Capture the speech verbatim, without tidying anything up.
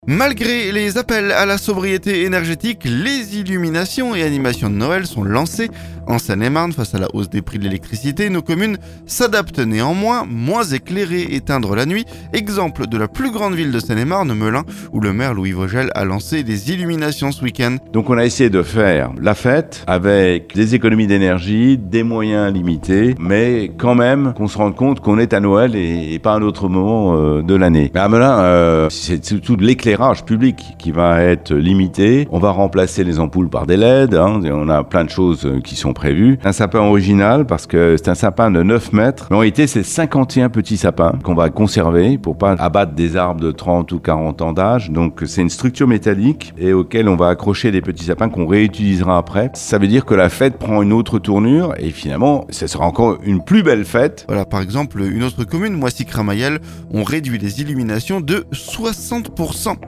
Malgré les appels à la sobriété énergétique, les illuminations et animations de Noël sont lancées. En Seine-et-Marne, face à la hausse des prix de l'électricité, nos communes s'adaptent néanmoins, moins éclairées, éteindre la nuit. Exemple de la plus grande ville de Seine-et-Marne, Melun, où le maire Louis Vogel a lancé des illuminations ce week-end. Donc on a essayé de faire la fête avec des économies d'énergie, des moyens limités, mais quand même qu'on se rende compte qu'on est à Noël et, et pas à un autre moment euh, de l'année. Mais à Melun, euh, c'est surtout de l'éclairage public qui va être limité. On va remplacer les ampoules par des L E D, hein, on a plein de choses qui sont prévues. Un sapin original parce que c'est un sapin de neuf mètres, mais en réalité c'est cinquante et un petits sapins qu'on va conserver pour pas abattre des arbres de trente ou quarante ans d'âge. Donc c'est une structure métallique et auquel on va accrocher des petits sapins qu'on réutilisera après. Ça veut dire que la fête prend une autre tournure et finalement ce sera encore une plus belle fête. Voilà, par exemple, une autre commune, Moissy-Cramayel, ont réduit les illuminations de soixante pour cent.